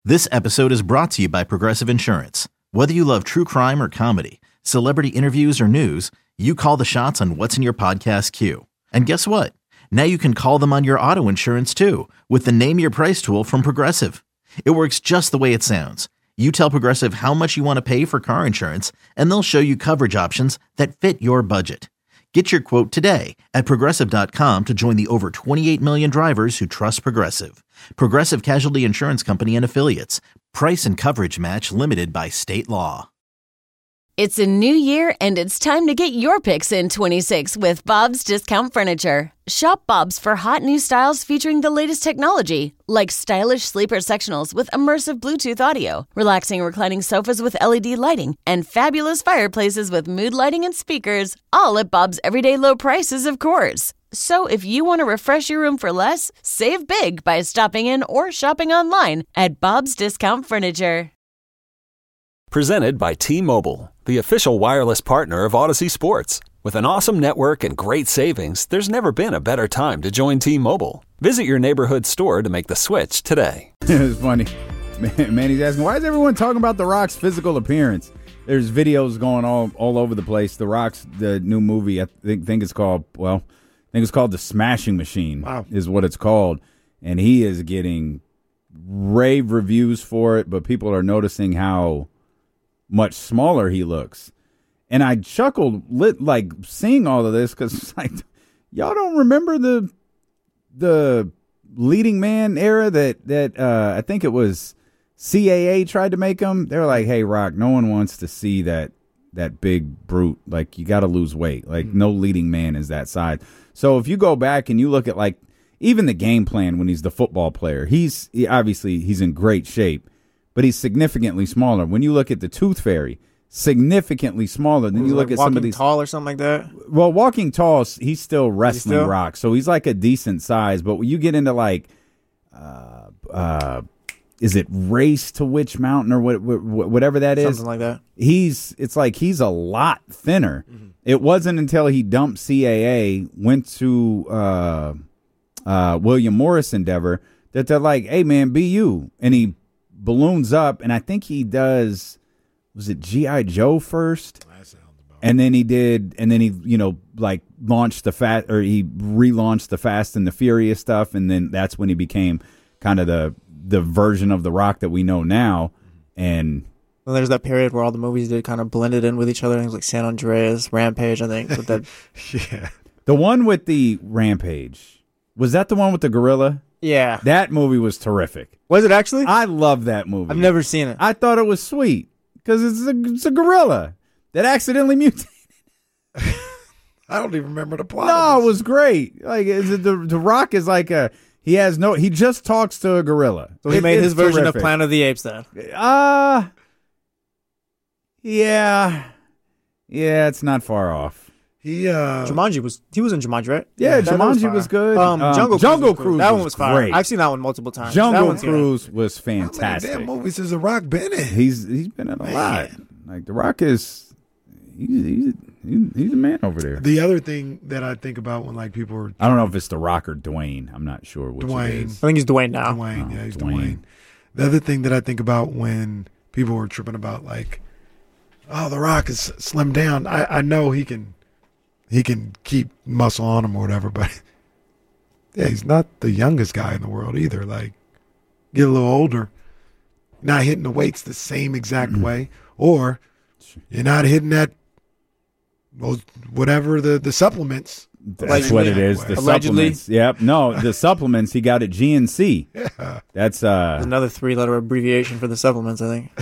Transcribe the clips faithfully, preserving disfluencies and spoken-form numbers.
This episode is brought to you by Progressive Insurance. Whether you love true crime or comedy, celebrity interviews or news, you call the shots on what's in your podcast queue. And guess what? Now you can call them on your auto insurance too with the Name Your Price tool from Progressive. It works just the way it sounds. You tell Progressive how much you want to pay for car insurance, and they'll show you coverage options that fit your budget. Get your quote today at Progressive dot com to join the over twenty-eight million drivers who trust Progressive. Progressive Casualty Insurance Company and Affiliates. Price and coverage match limited by state law. It's a new year, and it's time to get your picks in twenty-six with Bob's Discount Furniture. Shop Bob's for hot new styles featuring the latest technology, like stylish sleeper sectionals with immersive Bluetooth audio, relaxing reclining sofas with L E D lighting, and fabulous fireplaces with mood lighting and speakers, all at Bob's everyday low prices, of course. So if you want to refresh your room for less, save big by stopping in or shopping online at Bob's Discount Furniture. Presented by T-Mobile, the official wireless partner of Odyssey Sports. With an awesome network and great savings, there's never been a better time to join T-Mobile. Visit your neighborhood store to make the switch today. It's funny. Man, Manny's asking, why is everyone talking about The Rock's physical appearance? There's videos going all, all over the place. The Rock's the new movie, I think, think it's called, well, I think it's called The Smashing Machine, wow. is what it's called. And he is getting rave reviews for it, but people are noticing how much smaller he looks. And I chuckled, lit, like, seeing all of this, because it's like, y'all don't remember the the leading man era that, that uh, I think it was C A A tried to make him? They were like, hey, Rock, no one wants to see that that big brute. Like, you got to lose weight. Like, mm-hmm. no leading man is that size. So if you go back and you look at, like, even the game plan when he's the football player, he's he, obviously he's in great shape, but he's significantly smaller. When you look at the Tooth Fairy, significantly smaller than you look like at some of these. Walking Tall or something like that? Well, Walking Tall, he's still wrestling He's still? Rock, so he's like a decent size. But when you get into like, uh, uh, is it Race to Witch Mountain or what, what, whatever that is? Something like that. He's it's like he's a lot thinner. Mm-hmm. It wasn't until he dumped C A A, went to uh, uh, William Morris Endeavor, that they're like, hey man, be you, and he balloons up, and I think he does. Was it G I. Joe first? And then he did, and then he, you know, like launched the fat, or he relaunched the Fast and the Furious stuff, and then that's when he became kind of the the version of The Rock that we know now. And well, there's that period where all the movies did kind of blended in with each other. Things like San Andreas, Rampage, I think. With that, yeah, the one with the Rampage, was that the one with the gorilla? Yeah, that movie was terrific. Was it actually? I love that movie. I've never seen it. I thought it was sweet. Because it's a, it's a gorilla that accidentally mutated. I don't even remember the plot. No, it was great. Like is it the the Rock is like a he has no he just talks to a gorilla. So he it, made his version terrific. of Planet of the Apes then. Uh yeah, yeah, it's not far off. He uh, Jumanji was he was in Jumanji, right? Yeah, yeah Jumanji was, was good. Um, um, Jungle, Jungle Cruise, Cruise, was that was one was fire. great. I've seen that one multiple times. Jungle Cruise good. was fantastic. How many damn movies has The Rock been in? He's he's been in a man. lot. Like The Rock is he's, he's he's a man over there. The other thing that I think about when like people are, I don't know if it's The Rock or Dwayne. I'm not sure which Dwayne. it is. I think he's Dwayne now. Dwayne, oh, yeah, he's Dwayne. Dwayne. The other thing that I think about when people were tripping about like, oh, The Rock is slimmed down. I, I know he can he can keep muscle on him or whatever, but yeah, he's not the youngest guy in the world either. Like, get a little older, not hitting the weights the same exact mm-hmm. way, or you're not hitting that, well, whatever the, the supplements. That's what it is. The Allegedly. supplements. Yep. No, the supplements he got at G N C. Yeah. That's uh There's another three-letter abbreviation for the supplements, I think.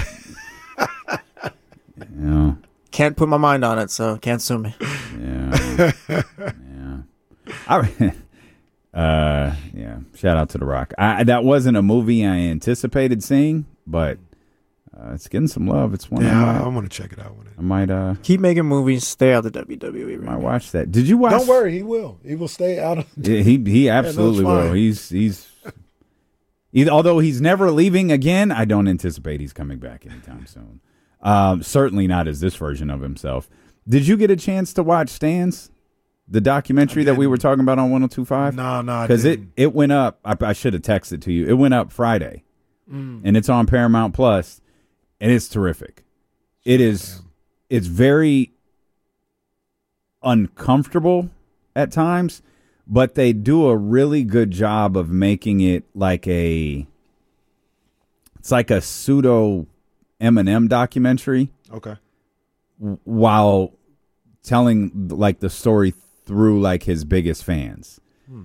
Yeah. Can't put my mind on it, so can't sue me. Yeah. yeah. I, uh, yeah. Shout out to The Rock. I, that wasn't a movie I anticipated seeing, but uh, it's getting some love. It's one. Yeah, I, might, I want to check it out. When it, I might. Uh, Keep making movies. Stay out of the W W E. I might watch that. Did you watch? Don't worry, he will. He will stay out of. Yeah, he he absolutely yeah, no, will. He's he's. Either, although he's never leaving again, I don't anticipate he's coming back anytime soon. Um, certainly not as this version of himself. Did you get a chance to watch Stans, the documentary that we were talking about on one oh two point five? No, no, because it, it went up. I, I should have texted to you. It went up Friday mm. and it's on Paramount Plus, and it's terrific. It is. It's very uncomfortable at times, but they do a really good job of making it like a. It's like a pseudo Eminem documentary. Okay. While telling like the story through like his biggest fans. Hmm.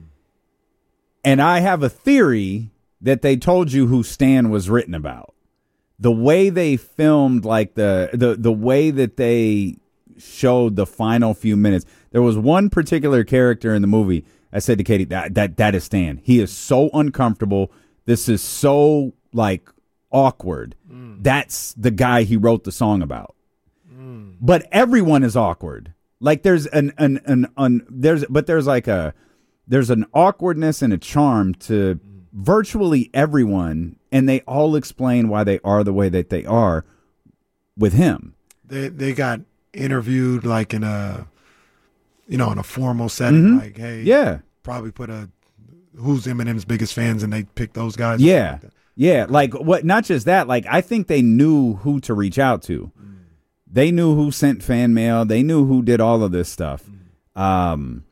And I have a theory that they told you who Stan was written about. The way they filmed like the the the way that they showed the final few minutes. There was one particular character in the movie. I said to Katie, that that that is Stan. He is so uncomfortable. This is so like awkward. Mm. That's the guy he wrote the song about. Mm. But everyone is awkward. Like there's an an, an an there's but there's like a there's an awkwardness and a charm to mm. virtually everyone, and they all explain why they are the way that they are with him. They they got interviewed like in a you know in a formal setting, mm-hmm. like hey yeah probably put a who's Eminem's biggest fans, and they pick those guys. Yeah. Like Yeah, like what? Not just that. Like I think they knew who to reach out to. Mm. They knew who sent fan mail. They knew who did all of this stuff. Mm. Um,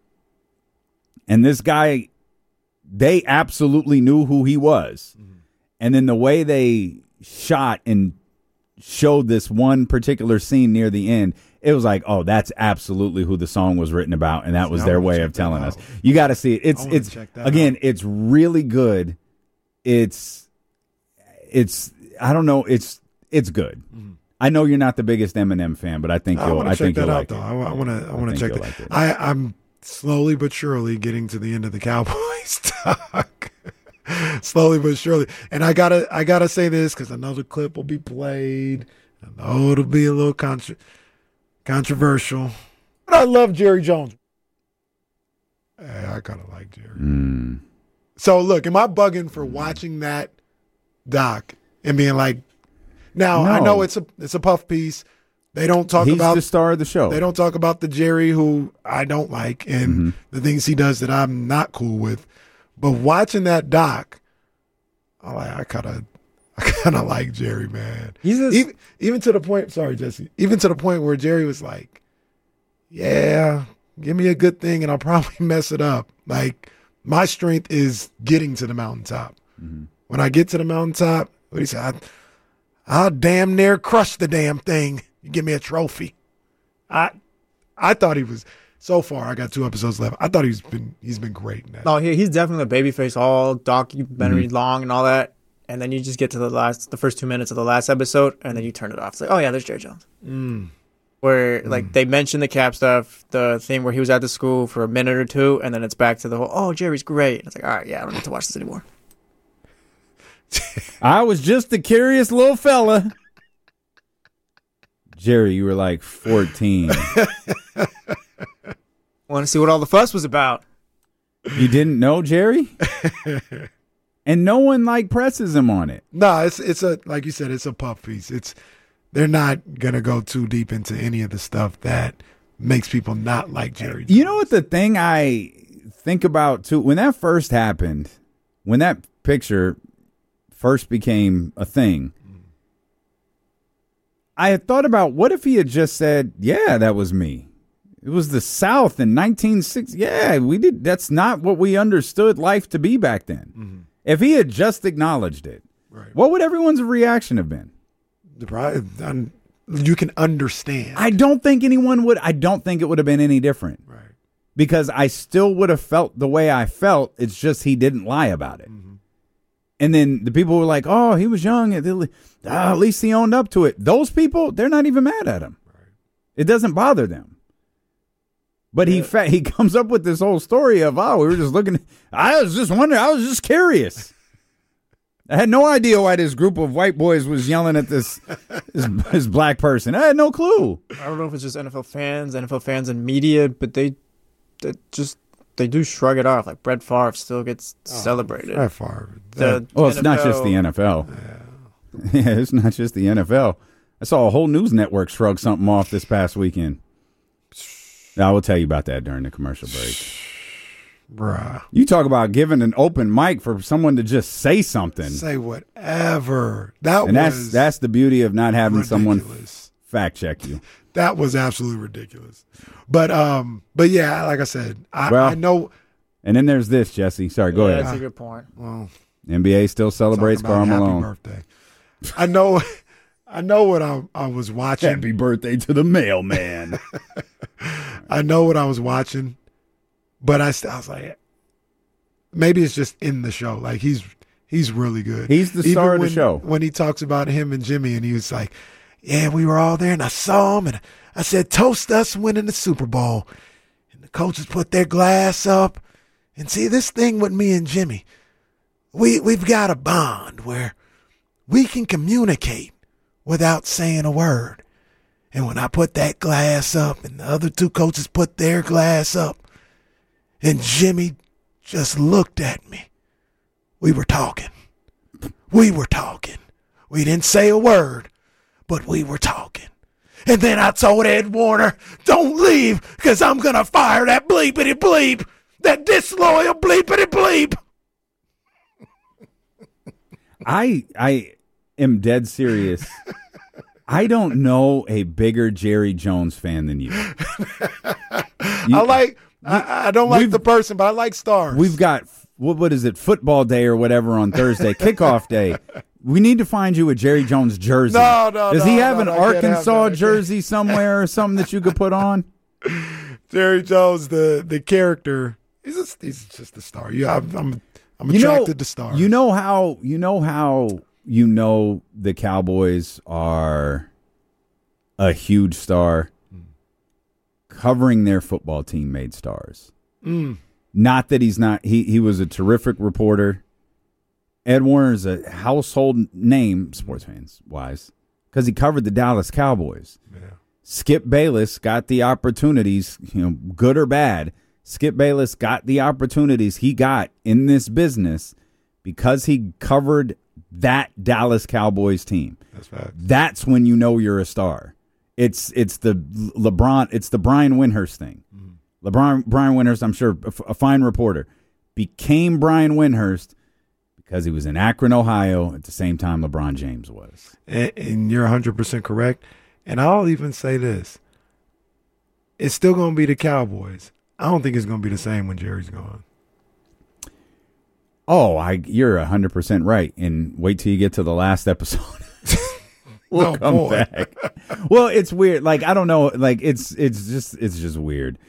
and this guy, they absolutely knew who he was. Mm. And then the way they shot and showed this one particular scene near the end, it was like, oh, that's absolutely who the song was written about, and that see, was their way of telling us. You got to see it. It's it's again, out. It's really good. It's It's I don't know. It's it's good. Mm-hmm. I know you're not the biggest Eminem fan, but I think you'll. I, I think you'll out, like though. it. I want to. I want to check that. Like I I'm slowly but surely getting to the end of the Cowboys talk. Slowly but surely, and I gotta I gotta say this because I know the clip will be played. I know it'll be a little contra- controversial, but I love Jerry Jones. Hey, I kind of like Jerry. Mm. So look, am I bugging for watching that doc and being like, now no. I know it's a it's a puff piece. They don't talk He's about the star of the show. They don't talk about the Jerry who I don't like and mm-hmm. the things he does that I'm not cool with. But watching that doc, I like I kind of I kind of like Jerry, man. He's just, even, even to the point. Sorry, Jesse. Even to the point where Jerry was like, "Yeah, give me a good thing, and I'll probably mess it up. Like my strength is getting to the mountaintop. Mm-hmm. When I get to the mountaintop, what do you say? I, I'll damn near crush the damn thing. You give me a trophy." I I thought he was. So far, I got two episodes left. I thought he's been he's been great in that. No, he, he's definitely a babyface, all documentary mm-hmm. long and all that. And then you just get to the last, the first two minutes of the last episode, and then you turn it off. It's like, oh yeah, there's Jerry Jones. Mm. Where mm. like they mentioned the Cap stuff, the thing where he was at the school for a minute or two, and then it's back to the whole, oh, Jerry's great. And it's like, all right, yeah, I don't need to watch this anymore. I was just a curious little fella. Jerry, you were like fourteen. Want to see what all the fuss was about. You didn't know Jerry? And no one like presses him on it. No, it's it's a like you said, it's a puff piece. It's they're not gonna go too deep into any of the stuff that makes people not like Jerry Jones. You know what the thing I think about too, when that first happened, when that picture first became a thing, mm. I had thought about what if he had just said, yeah, that was me. It was the South in nineteen sixty. Yeah, we did. That's not what we understood life to be back then. Mm-hmm. If he had just acknowledged it, right. what would everyone's reaction have been? You can understand. I don't think anyone would. I don't think it would have been any different. Right. Because I still would have felt the way I felt. It's just he didn't lie about it. Mm-hmm. And then the people were like, oh, he was young. At least he owned up to it. Those people, they're not even mad at him. Right. It doesn't bother them. But he fa- he comes up with this whole story of, oh, we were just looking. I was just wondering. I was just curious. I had no idea why this group of white boys was yelling at this, this, this black person. I had no clue. I don't know if it's just N F L fans, N F L fans and media, but they, they just they do shrug it off. Like Brett Favre still gets oh, celebrated. Brett Favre. The well, N F L, it's not just the N F L. Yeah. yeah, it's not just the N F L. I saw a whole news network shrug something off this past weekend. I will tell you about that during the commercial break. Bruh. You talk about giving an open mic for someone to just say something. Say whatever. That and was that's that's the beauty of not having ridiculous. someone fact check you. That was absolutely ridiculous. But um, but yeah, like I said, I, well, I know. And then there's this, Jesse. Sorry, go yeah, ahead. That's a good point. Well, N B A still celebrates Karl Malone. Happy birthday. I know. I know what I, I was watching. Happy birthday to the mailman. I know what I was watching, but I, I was like, maybe it's just in the show. Like he's he's really good. He's the Even star of when, the show. When he talks about him and Jimmy, and he was like, "Yeah, we were all there, and I saw him, and I said, toast us winning the Super Bowl." And the coaches put their glass up, and see this thing with me and Jimmy, we we've got a bond where we can communicate without saying a word. And when I put that glass up and the other two coaches put their glass up and Jimmy just looked at me, we were talking. We were talking. We didn't say a word, but we were talking. And then I told Ed Warner, don't leave because I'm going to fire that bleepity bleep, that disloyal bleepity bleep. I I am dead serious. I don't know a bigger Jerry Jones fan than you. you I like. I, I don't like the person, but I like stars. We've got what? What is it? Football day or whatever on Thursday, kickoff day. We need to find you a Jerry Jones jersey. No, no, Does no, he have no, an no, I can't have Arkansas that. jersey somewhere or something that you could put on? Jerry Jones, the the character, he's a, he's just a star. Yeah, I'm I'm, I'm You attracted know, to stars. You know how you know how you know the Cowboys are a huge star. Mm. Covering their football team made stars. Mm. Not that he's not. He he was a terrific reporter. Ed Warner is a household name, sports fans wise, because he covered the Dallas Cowboys. Yeah. Skip Bayless got the opportunities, you know, good or bad. Skip Bayless got the opportunities he got in this business because he covered that Dallas Cowboys team. That's fact. That's when you know you're a star. It's it's the LeBron, it's the Brian Windhorst thing. Mm-hmm. LeBron Brian Windhorst, I'm sure a, a fine reporter, became Brian Windhorst because he was in Akron, Ohio, at the same time LeBron James was. And, and you're one hundred percent correct. And I'll even say this. It's still going to be the Cowboys. I don't think it's going to be the same when Jerry's gone. Oh, I you're one hundred percent right. And wait till you get to the last episode. We'll oh, come boy. back. Well, it's weird. Like, I don't know. Like, it's it's just it's just weird.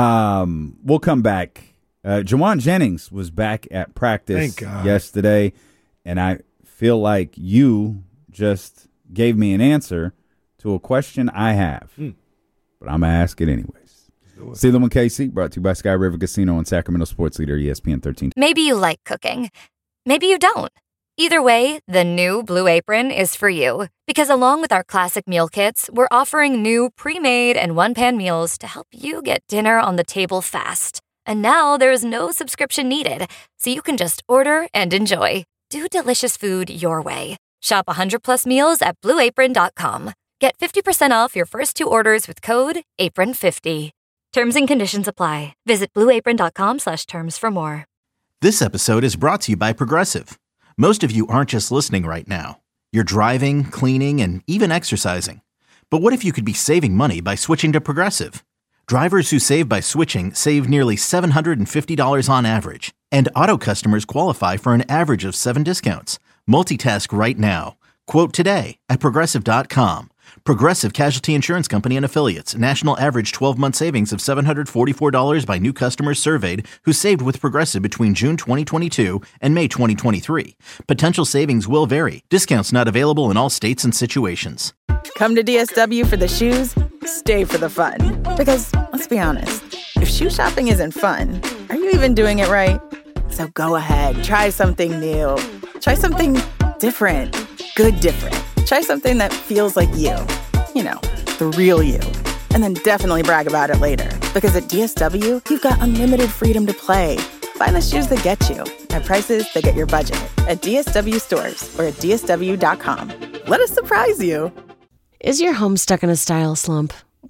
Um, we'll come back. Uh, Jawan Jennings was back at practice Thank God. yesterday, and I feel like you just gave me an answer to a question I have. Hmm. But I'm going to ask it anyways. Steelum and K C, brought to you by Sky River Casino and Sacramento Sports Leader E S P N thirteen. Maybe you like cooking. Maybe you don't. Either way, the new Blue Apron is for you. Because along with our classic meal kits, we're offering new pre-made and one-pan meals to help you get dinner on the table fast. And now there's no subscription needed, so you can just order and enjoy. Do delicious food your way. Shop one hundred plus meals at blue apron dot com. Get fifty percent off your first two orders with code apron fifty. Terms and conditions apply. Visit blue apron dot com slash terms for more. This episode is brought to you by Progressive. Most of you aren't just listening right now. You're driving, cleaning, and even exercising. But what if you could be saving money by switching to Progressive? Drivers who save by switching save nearly seven hundred fifty dollars on average. And auto customers qualify for an average of seven discounts. Multitask right now. Quote today at progressive dot com. Progressive Casualty Insurance Company and Affiliates. National average twelve-month savings of seven hundred forty-four dollars by new customers surveyed who saved with Progressive between June twenty twenty-two and May twenty twenty-three. Potential savings will vary. Discounts not available in all states and situations. Come to D S W for the shoes, stay for the fun. Because, let's be honest, if shoe shopping isn't fun, are you even doing it right? So go ahead, try something new. Try something different. Good different. Try something that feels like you. You know, the real you. And then definitely brag about it later. Because at D S W, you've got unlimited freedom to play. Find the shoes that get you at prices that get your budget at D S W stores or at D S W dot com. Let us surprise you. Is your home stuck in a style slump? Well,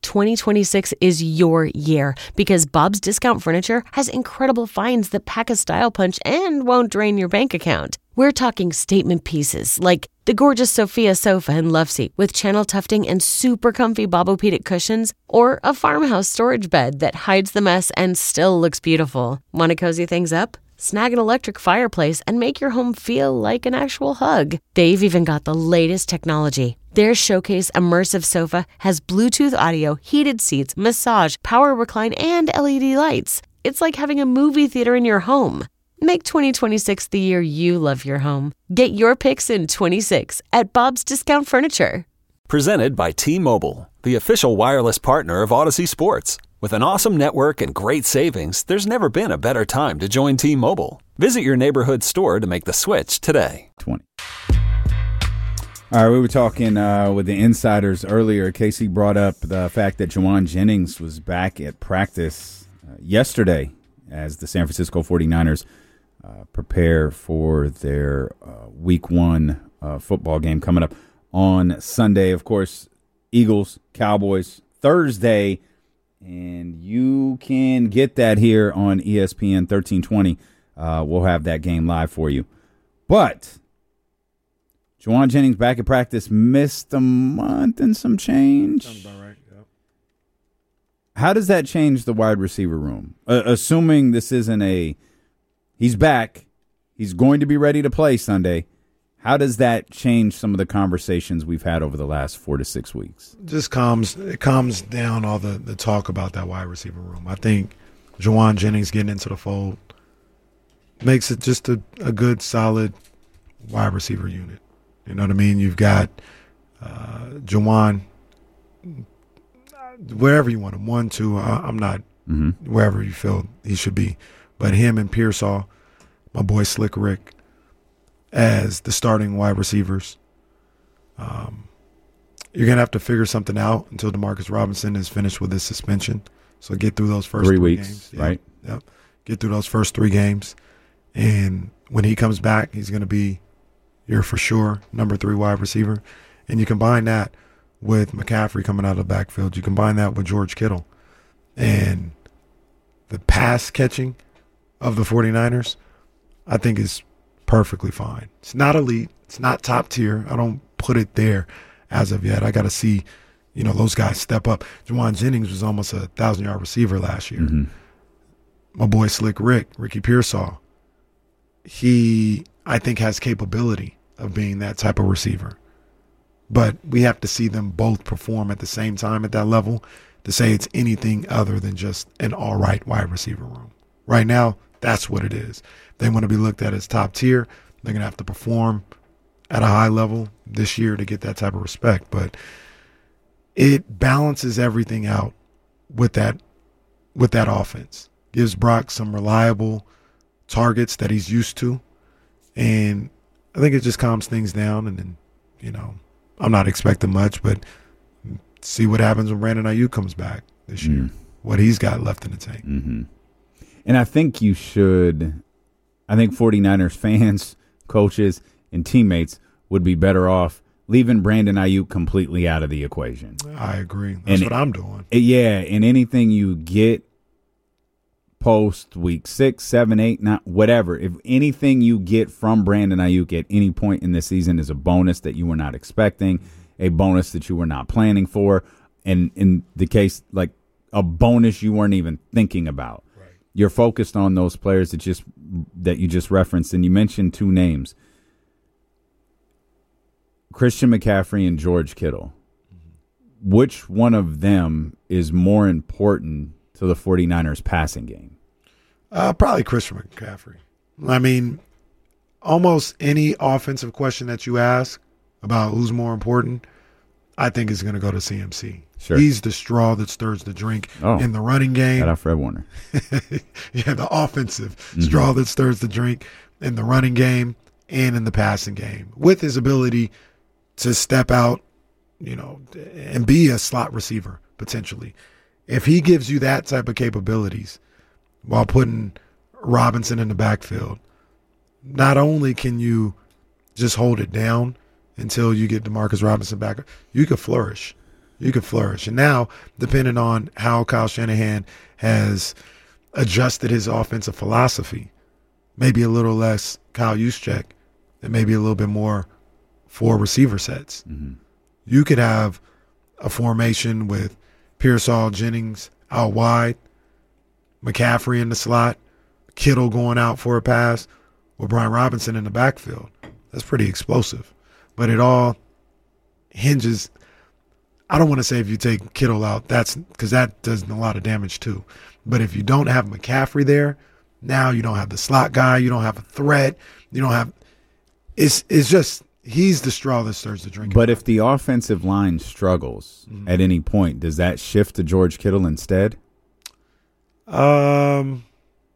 twenty twenty-six is your year because Bob's Discount Furniture has incredible finds that pack a style punch and won't drain your bank account. We're talking statement pieces like the gorgeous Sophia sofa and love seat with channel tufting and super comfy Bobopedic cushions, or a farmhouse storage bed that hides the mess and still looks beautiful. Want to cozy things up? Snag an electric fireplace and make your home feel like an actual hug. They've even got the latest technology. Their Showcase Immersive Sofa has Bluetooth audio, heated seats, massage, power recline, and L E D lights. It's like having a movie theater in your home. Make twenty twenty-six the year you love your home. Get your picks in twenty-six at Bob's Discount Furniture. Presented by T-Mobile, the official wireless partner of Odyssey Sports. With an awesome network and great savings, there's never been a better time to join T-Mobile. Visit your neighborhood store to make the switch today. twenty. All right, we were talking uh, with the insiders earlier. Casey brought up the fact that Jauan Jennings was back at practice uh, yesterday as the San Francisco forty-niners uh, prepare for their uh, week one uh, football game coming up on Sunday. Of course, Eagles, Cowboys, Thursday. And you can get that here on E S P N thirteen twenty. Uh, we'll have that game live for you. But Jauan Jennings back at practice, missed a month and some change. Sounds about right, yep. How does that change the wide receiver room? Uh, assuming this isn't a – he's back. He's going to be ready to play Sunday. How does that change some of the conversations we've had over the last four to six weeks? Just calms it calms down all the, the talk about that wide receiver room. I think Jauan Jennings getting into the fold makes it just a, a good, solid wide receiver unit. You know what I mean? You've got uh, Jauan, wherever you want him, one, two. I, I'm not mm-hmm. wherever you feel he should be. But him and Pearsall, my boy Slick Rick, as the starting wide receivers. Um, you're going to have to figure something out until DeMarcus Robinson is finished with his suspension. So get through those first three, three weeks, games. Yep, right? Yep. Get through those first three games. And when he comes back, he's going to be your for sure number three wide receiver. And you combine that with McCaffrey coming out of the backfield. You combine that with George Kittle. And the pass catching of the forty-niners, I think is perfectly fine. It's not elite. It's not top tier. I don't put it there as of yet. I got to see, you know, those guys step up. Jauan Jennings was almost a thousand-yard receiver last year. Mm-hmm. My boy Slick Rick, Ricky Pearsall, he, I think, has capability of being that type of receiver. But we have to see them both perform at the same time at that level to say it's anything other than just an all right wide receiver room. Right now, that's what it is. They want to be looked at as top tier. They're going to have to perform at a high level this year to get that type of respect. But it balances everything out with that with that offense. Gives Brock some reliable targets that he's used to. And I think it just calms things down. And then, you know, I'm not expecting much, but see what happens when Brandon Ayuk comes back this mm. year, what he's got left in the tank. Mm-hmm. And I think you should – I think forty-niners fans, coaches, and teammates would be better off leaving Brandon Ayuk completely out of the equation. I agree. That's and what I'm doing. Yeah, and anything you get post week six, seven, eight, nine, whatever, if anything you get from Brandon Ayuk at any point in the season is a bonus that you were not expecting, a bonus that you were not planning for, and in the case, like a bonus you weren't even thinking about. You're focused on those players that just that you just referenced, and you mentioned two names, Christian McCaffrey and George Kittle. Mm-hmm. Which one of them is more important to the forty-niners passing game? Uh, probably Christian McCaffrey. I mean, almost any offensive question that you ask about who's more important, I think is going to go to C M C. Sure. He's the straw that stirs the drink oh, in the running game. Shout out Fred Warner. Yeah, the offensive mm-hmm. straw that stirs the drink in the running game and in the passing game. With his ability to step out, you know, and be a slot receiver, potentially. If he gives you that type of capabilities while putting Robinson in the backfield, not only can you just hold it down until you get DeMarcus Robinson back, you could flourish. you could flourish. And now, depending on how Kyle Shanahan has adjusted his offensive philosophy, maybe a little less Kyle Juszczyk and maybe a little bit more four receiver sets. Mm-hmm. You could have a formation with Pearsall Jennings out wide, McCaffrey in the slot, Kittle going out for a pass, with Brian Robinson in the backfield. That's pretty explosive. But it all hinges. I don't want to say if you take Kittle out, that's because that does a lot of damage too. But if you don't have McCaffrey there, now you don't have the slot guy, you don't have a threat, you don't have. It's it's just he's the straw that stirs the drink. But if the offensive line struggles mm-hmm. at any point, does that shift to George Kittle instead? Um.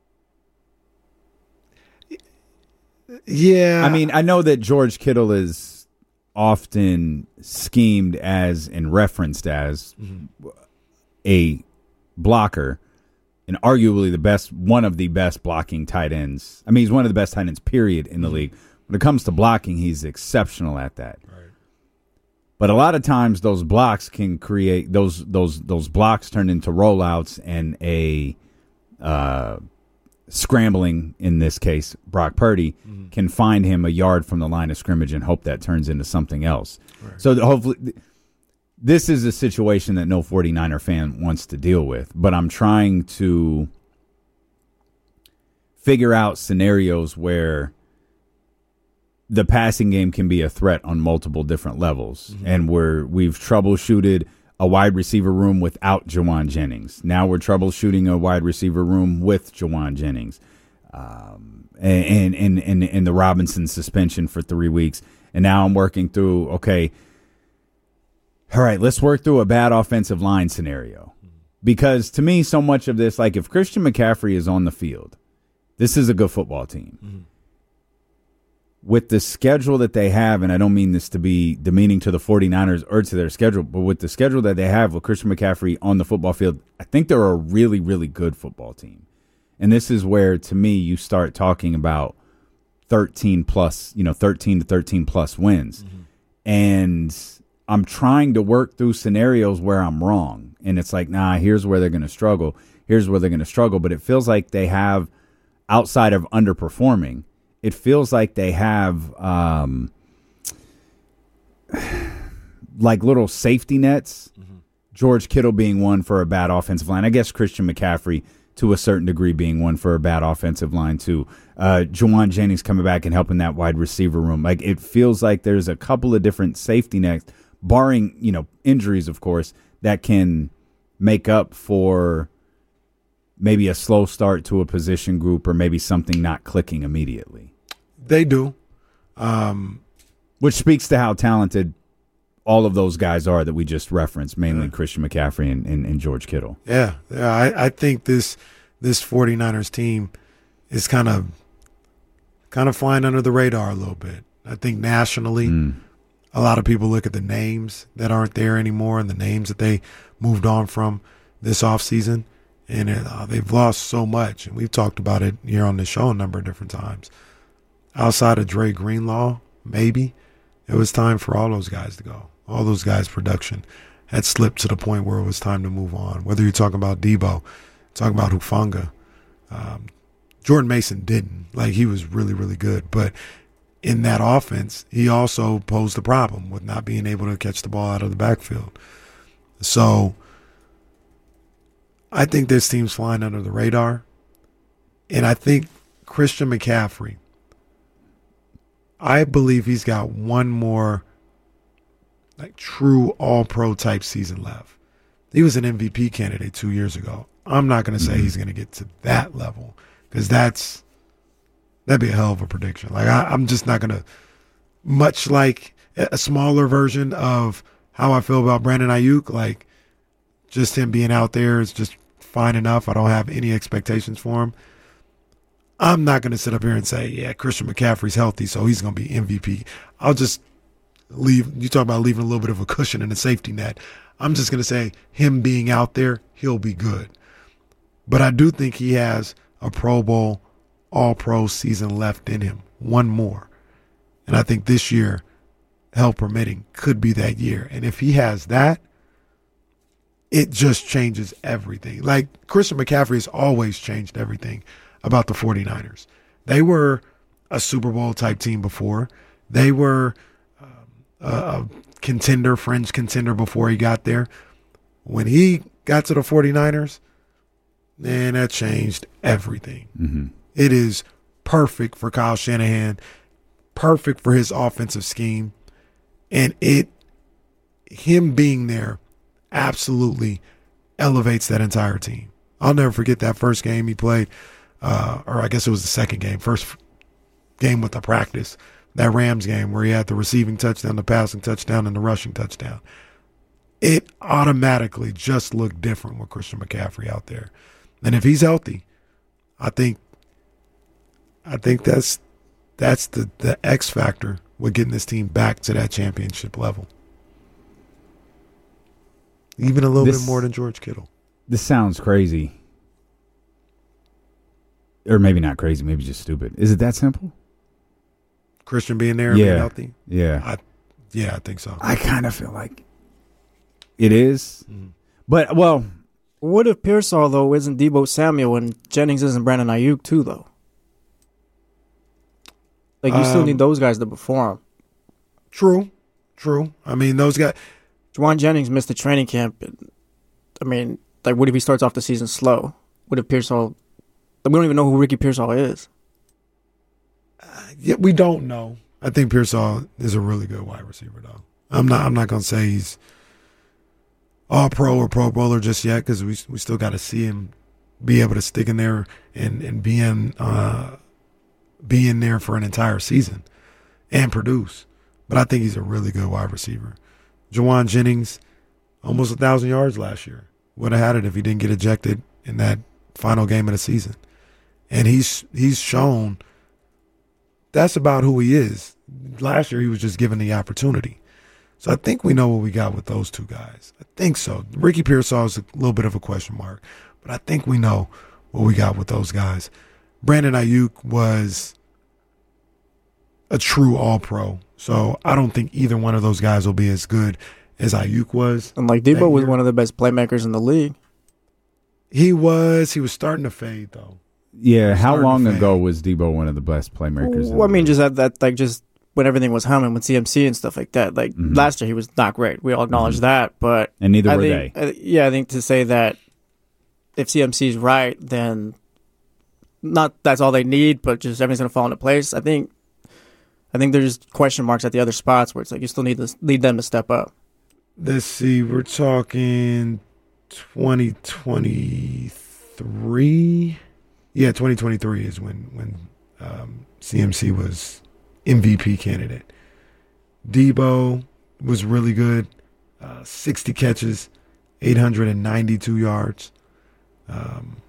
Yeah. I mean, I know that George Kittle is often schemed as and referenced as mm-hmm. a blocker and arguably the best, one of the best blocking tight ends. I mean, he's one of the best tight ends, period, in the mm-hmm. league. When it comes to blocking, he's exceptional at that. Right. But a lot of times those blocks can create, those those those blocks turn into rollouts and a uh scrambling, in this case, Brock Purdy, mm-hmm. can find him a yard from the line of scrimmage and hope that turns into something else. Right. So hopefully this is a situation that no 49er fan wants to deal with, but I'm trying to figure out scenarios where the passing game can be a threat on multiple different levels, mm-hmm. and where we've troubleshooted a wide receiver room without Jauan Jennings. Now we're troubleshooting a wide receiver room with Jauan Jennings, um, and, and, and, and the Robinson suspension for three weeks. And now I'm working through, okay, all right, let's work through a bad offensive line scenario. Because to me, so much of this, like if Christian McCaffrey is on the field, this is a good football team. Mm-hmm. With the schedule that they have, and I don't mean this to be demeaning to the 49ers or to their schedule, but with the schedule that they have with Christian McCaffrey on the football field, I think they're a really, really good football team. And this is where, to me, you start talking about thirteen plus, you know, thirteen to thirteen plus wins. Mm-hmm. And I'm trying to work through scenarios where I'm wrong. And it's like, nah, here's where they're going to struggle. Here's where they're going to struggle. But it feels like they have, outside of underperforming, it feels like they have um, like little safety nets. Mm-hmm. George Kittle being one for a bad offensive line. I guess Christian McCaffrey to a certain degree being one for a bad offensive line too. Uh, Jauan Jennings coming back and helping that wide receiver room. Like it feels like there's a couple of different safety nets, barring, you know, injuries, of course, that can make up for maybe a slow start to a position group or maybe something not clicking immediately. They do. Um, Which speaks to how talented all of those guys are that we just referenced, mainly yeah. Christian McCaffrey and, and, and George Kittle. Yeah, yeah. I, I think this this 49ers team is kind of kind of flying under the radar a little bit. I think nationally, mm. a lot of people look at the names that aren't there anymore and the names that they moved on from this offseason. And it, uh, they've lost so much, and we've talked about it here on the show a number of different times. Outside of Dre Greenlaw, maybe, it was time for all those guys to go. All those guys' production had slipped to the point where it was time to move on. Whether you're talking about Debo, talking about Hufanga, um, Jordan Mason didn't. Like, he was really, really good. But in that offense, he also posed a problem with not being able to catch the ball out of the backfield. So I think this team's flying under the radar. And I think Christian McCaffrey, I believe he's got one more like true all-pro type season left. He was an M V P candidate two years ago. I'm not going to say mm-hmm. he's going to get to that level because that's that'd be a hell of a prediction. Like I, I'm just not going to, much like a smaller version of how I feel about Brandon Ayuk, like just him being out there is just fine enough. I don't have any expectations for him. I'm not going to sit up here and say, yeah, Christian McCaffrey's healthy, so he's going to be M V P. I'll just leave. You talk about leaving a little bit of a cushion in a safety net. I'm just going to say him being out there, he'll be good. But I do think he has a Pro Bowl, all-pro season left in him. One more. And I think this year, hell permitting, could be that year. And if he has that, it just changes everything. Like Christian McCaffrey has always changed everything about the 49ers. They were a Super Bowl type team before. They were um, a, a contender, fringe contender before he got there. When he got to the 49ers, man, that changed everything. Mm-hmm. It is perfect for Kyle Shanahan, perfect for his offensive scheme, and it him being there absolutely elevates that entire team. I'll never forget that first game he played, uh, or I guess it was the second game, first game with the practice, that Rams game where he had the receiving touchdown, the passing touchdown, and the rushing touchdown. It automatically just looked different with Christian McCaffrey out there. And if he's healthy, I think I think that's that's the, the X factor with getting this team back to that championship level. Even a little this, bit more than George Kittle. This sounds crazy. Or maybe not crazy, maybe just stupid. Is it that simple? Christian being there and yeah. being healthy? Yeah. I, yeah, I think so. I kind of feel like it is. Mm. But, well. What if Pearsall, though, isn't Deebo Samuel and Jennings isn't Brandon Ayuk, too, though? Like, you um, still need those guys to perform. True. True. I mean, those guys. Juwan Jennings missed the training camp. I mean, like, what if he starts off the season slow? What if Pearsall... We don't even know who Ricky Pearsall is. Uh, yeah, we don't know. I think Pearsall is a really good wide receiver, though. I'm not I'm not going to say he's all-pro or pro bowler just yet because we we still got to see him be able to stick in there and, and be, in, uh, be in there for an entire season and produce. But I think he's a really good wide receiver. Juwan Jennings, almost one thousand yards last year. Would have had it if he didn't get ejected in that final game of the season. And he's he's shown that's about who he is. Last year he was just given the opportunity. So I think we know what we got with those two guys. I think so. Ricky Pearsall is a little bit of a question mark, but I think we know what we got with those guys. Brandon Ayuk was a true all-pro. So I don't think either one of those guys will be as good as Ayuk was. And like Deebo was one of the best playmakers in the league. He was. He was starting to fade, though. Yeah, how long ago was Deebo one of the best playmakers? Well, I mean, just at that, like, just when everything was humming with C M C and stuff like that. Like, mm-hmm. last year he was not great. We all acknowledge mm-hmm. that, but and neither I were think, they. Uh, yeah, I think to say that if C M C is right, then not that's all they need, but just everything's gonna fall into place. I think, I think there's question marks at the other spots where it's like you still need to need them to step up. Let's see, we're talking twenty twenty-three. Yeah, twenty twenty-three is when when um, C M C was M V P candidate. Deebo was really good, uh, sixty catches, eight hundred ninety-two yards. Um,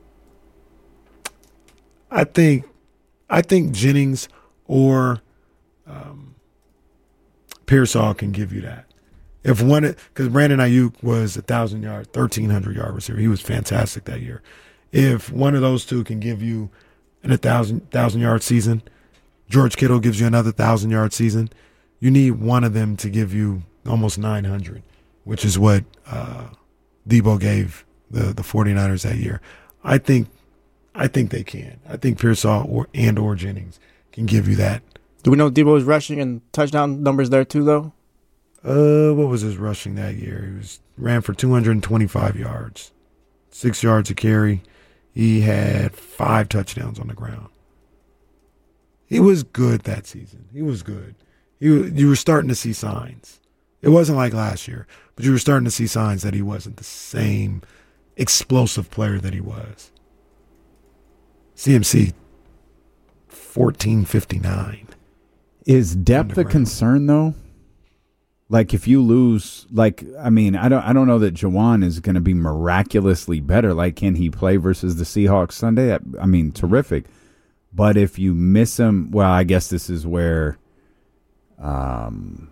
I think, I think Jennings or um, Pearsall can give you that. If one, because Brandon Ayuk was a thousand yard, thirteen hundred yard receiver, he was fantastic that year. If one of those two can give you an a thousand thousand yard season, George Kittle gives you another thousand yard season. You need one of them to give you almost nine hundred, which is what uh, Deebo gave the the 49ers that year. I think, I think they can. I think Pearsall or and or Jennings can give you that. Do we know Deebo's rushing and touchdown numbers there too, though? Uh, what was his rushing that year? He was ran for two hundred twenty-five yards, six yards a carry. He had five touchdowns on the ground. He was good that season. He was good. You you were starting to see signs. It wasn't like last year, but you were starting to see signs that he wasn't the same explosive player that he was. C M C, fourteen fifty-nine. Is depth a concern, though? Like, if you lose, like, I mean, I don't I don't know that Juwan is going to be miraculously better. Like, can he play versus the Seahawks Sunday? I, I mean, terrific. But if you miss him, well, I guess this is where um,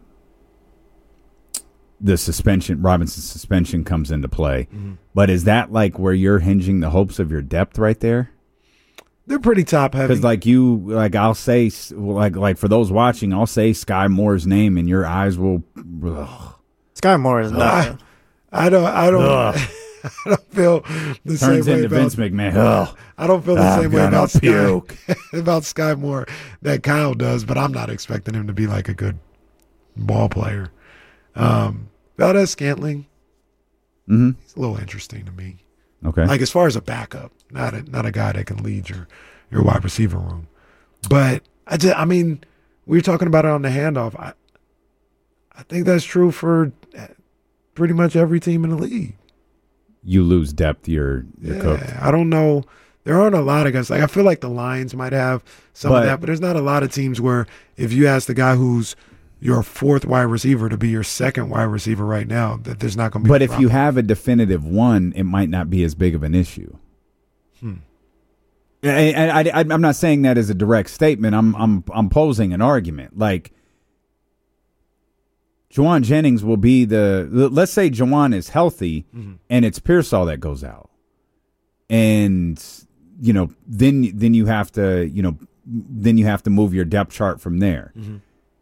the suspension, Robinson's suspension comes into play. Mm-hmm. But is that, like, where you're hinging the hopes of your depth right there? They're pretty top heavy. Because, like, you, like, I'll say, like, like for those watching, I'll say Sky Moore's name, and your eyes will. Ugh. Sky Moore is not. I, I don't. I don't. I don't feel the Turns same way into about Vince McMahon. Ugh. I don't feel the I'm same way gonna about Sky, puke. about Sky Moore that Kyle does, but I'm not expecting him to be like a good ball player. Um, Valdez Scantling, Mm-hmm. he's a little interesting to me. Okay. Like as far as a backup, not a not a guy that can lead your your wide receiver room. But I just, I mean, we were talking about it on the handoff. I I think that's true for pretty much every team in the league. You lose depth, you're, you're Yeah, cooked. I don't know. There aren't a lot of guys. Like I feel like the Lions might have some But- of that, but there's not a lot of teams where if you ask the guy who's your fourth wide receiver to be your second wide receiver right now, that there's not going to be. But a if you problem. have a definitive one, it might not be as big of an issue. Hmm. And I, I, I'm not saying that as a direct statement. I'm, I'm, I'm posing an argument. Like, Juwan Jennings will be the. Let's say Juwan is healthy, Mm-hmm. and it's Pearsall that goes out, and you know, then then you have to, you know, then you have to move your depth chart from there. Mm-hmm.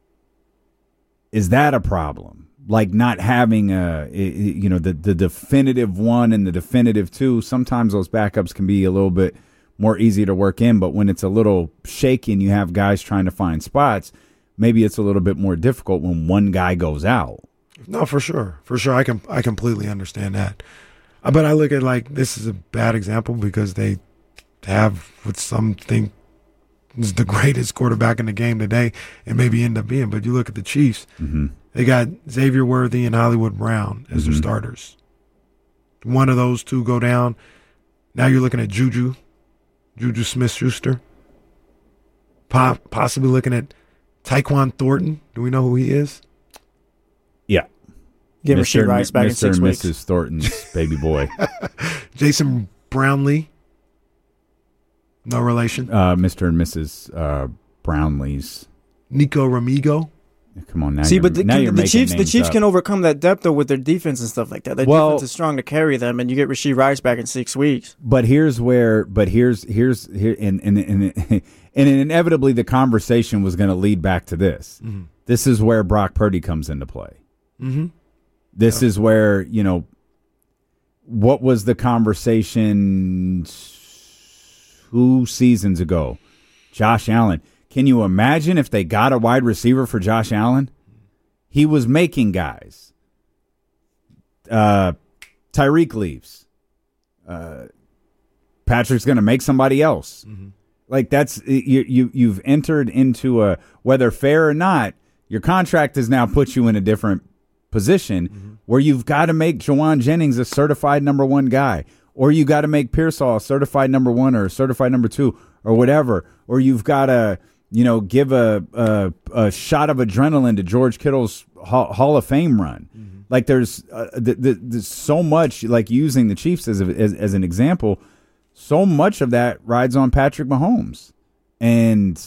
Is that a problem? Like not having a, you know, the, the definitive one and the definitive two, sometimes those backups can be a little bit more easy to work in, but when it's a little shaky and you have guys trying to find spots, maybe it's a little bit more difficult when one guy goes out. No, for sure, for sure, I can I completely understand that. Uh, But I look at like this is a bad example because they have what some think is the greatest quarterback in the game today, and maybe end up being. But you look at the Chiefs; Mm-hmm. they got Xavier Worthy and Hollywood Brown as Mm-hmm. their starters. One of those two go down. Now you're looking at Juju, Juju Smith-Schuster. Po- possibly looking at Tyquan Thornton. Do we know who he is? Yeah. Give Mister Rasheed Rice back Mister in six and weeks. Missus Thornton's baby boy. Jason Brownlee. No relation. Uh, Mister and Missus Uh, Brownlee's. Nico Ramigo. Come on now. See, you're, but the, now you're the making Chiefs, the names Chiefs up. can overcome that depth though with their defense and stuff like that. Their Well- defense is strong to carry them, and you get Rasheed Rice back in six weeks. But here's where, but here's here's here, and and and, and inevitably the conversation was going to lead back to this. Mm-hmm. This is where Brock Purdy comes into play. Mm-hmm. This is where, you know, what was the conversation two seasons ago? Josh Allen. Can you imagine if they got a wide receiver for Josh Allen? He was making guys. Uh, Tyreek leaves. Uh, Patrick's going to make somebody else. Mm-hmm. Like that's you, you. You've entered into a, whether fair or not, your contract has now put you in a different position Mm-hmm. where you've got to make Juwan Jennings a certified number one guy, or you got to make Pearsall a certified number one or a certified number two or whatever, or you've got to, you know, give a a, a shot of adrenaline to George Kittle's Hall, Hall of Fame run. Mm-hmm. Like there's uh, the, the, there's so much, like using the Chiefs as, a, as as an example, so much of that rides on Patrick Mahomes, and